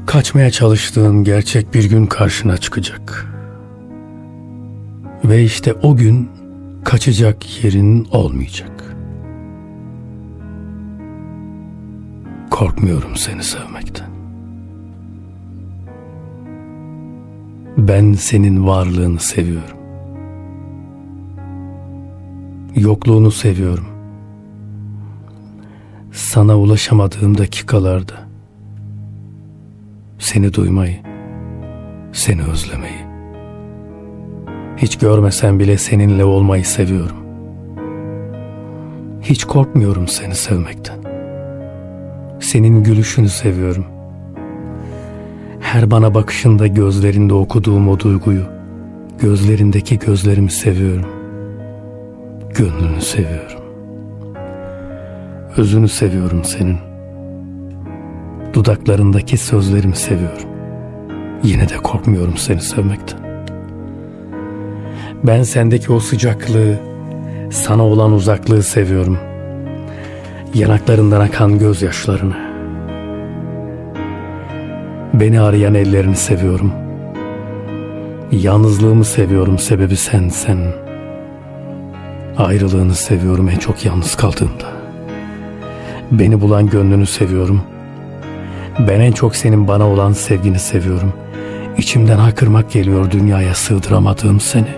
Kaçmaya çalıştığın gerçek bir gün karşına çıkacak. Ve işte o gün kaçacak yerin olmayacak. Korkmuyorum seni sevmekten. Ben senin varlığını seviyorum. Yokluğunu seviyorum. Sana ulaşamadığım dakikalarda seni duymayı, seni özlemeyi, hiç görmesem bile seninle olmayı seviyorum. Hiç korkmuyorum seni sevmekten. Senin gülüşünü seviyorum. Her bana bakışında gözlerinde okuduğum o duyguyu, gözlerindeki gözlerimi seviyorum. Gönlünü seviyorum. Özünü seviyorum senin. Dudaklarındaki sözlerimi seviyorum. Yine de korkmuyorum seni sevmekten. Ben sendeki o sıcaklığı, sana olan uzaklığı seviyorum. Yanaklarından akan gözyaşlarını. Beni arayan ellerini seviyorum. Yalnızlığımı seviyorum, sebebi sen. Ayrılığını seviyorum en çok yalnız kaldığımda. Beni bulan gönlünü seviyorum. Ben en çok senin bana olan sevgini seviyorum. İçimden haykırmak geliyor dünyaya sığdıramadığım seni.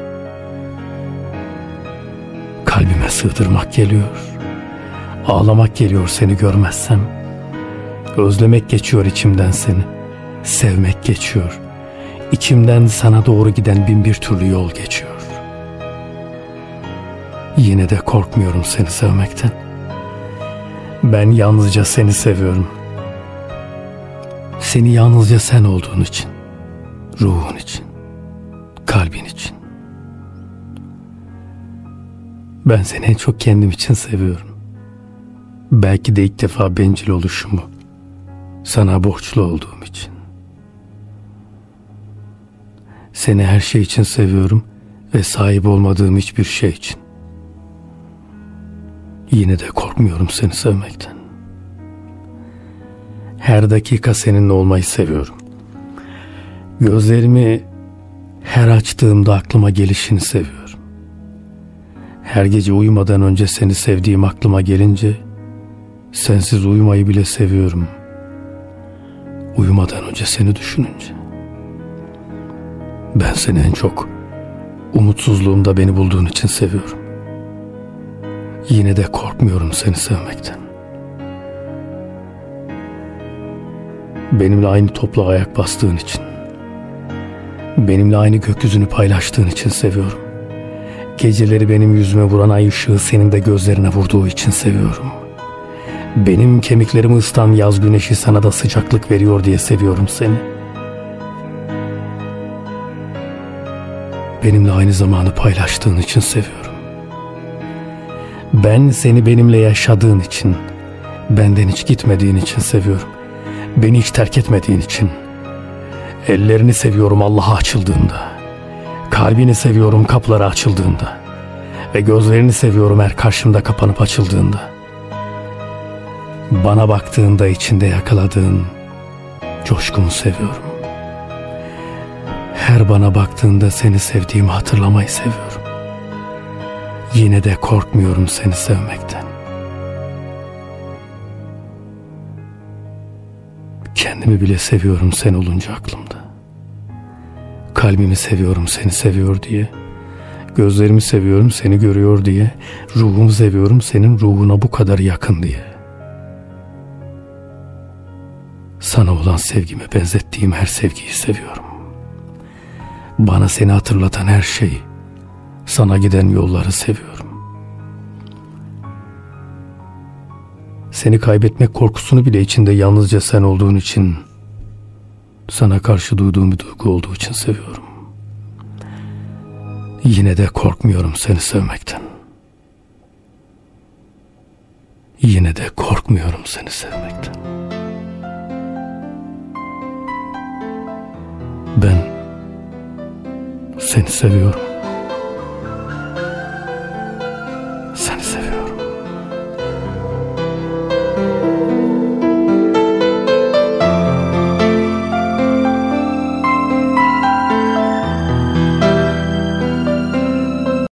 Kalbime sığdırmak geliyor. Ağlamak geliyor seni görmezsem. Özlemek geçiyor içimden seni. Sevmek geçiyor. İçimden sana doğru giden bin bir türlü yol geçiyor. Yine de korkmuyorum seni sevmekten. Ben yalnızca seni seviyorum. Seni yalnızca sen olduğun için, ruhun için, kalbin için. Ben seni en çok kendim için seviyorum. Belki de ilk defa bencil oluşumu sana borçlu olduğum için. Seni her şey için seviyorum ve sahip olmadığım hiçbir şey için. Yine de korkmuyorum seni sevmekten. Her dakika seninle olmayı seviyorum. Gözlerimi her açtığımda aklıma gelişini seviyorum. Her gece uyumadan önce seni sevdiğim aklıma gelince sensiz uyumayı bile seviyorum. Uyumadan önce seni düşününce. Ben seni en çok umutsuzluğumda beni bulduğun için seviyorum. Yine de korkmuyorum seni sevmekten. Benimle aynı topla ayak bastığın için, benimle aynı gökyüzünü paylaştığın için seviyorum. Geceleri benim yüzüme vuran ay ışığı senin de gözlerine vurduğu için seviyorum. Benim kemiklerimi ısıtan yaz güneşi sana da sıcaklık veriyor diye seviyorum seni. Benimle aynı zamanı paylaştığın için seviyorum. Ben seni benimle yaşadığın için, benden hiç gitmediğin için seviyorum. Beni hiç terk etmediğin için. Ellerini seviyorum Allah'a açıldığında. Kalbini seviyorum kapıları açıldığında. Ve gözlerini seviyorum her karşımda kapanıp açıldığında. Bana baktığında içinde yakaladığın coşkumu seviyorum. Her bana baktığında seni sevdiğimi hatırlamayı seviyorum. Yine de korkmuyorum seni sevmekten. Kendimi bile seviyorum sen olunca aklımda. Kalbimi seviyorum seni seviyor diye. Gözlerimi seviyorum seni görüyor diye. Ruhumu seviyorum senin ruhuna bu kadar yakın diye. Sana olan sevgime benzettiğim her sevgiyi seviyorum. Bana seni hatırlatan her şeyi, sana giden yolları seviyorum. Seni kaybetmek korkusunu bile içinde yalnızca sen olduğun için, sana karşı duyduğum bir duygu olduğu için seviyorum. Yine de korkmuyorum seni sevmekten. Yine de korkmuyorum seni sevmekten. Ben seni seviyorum.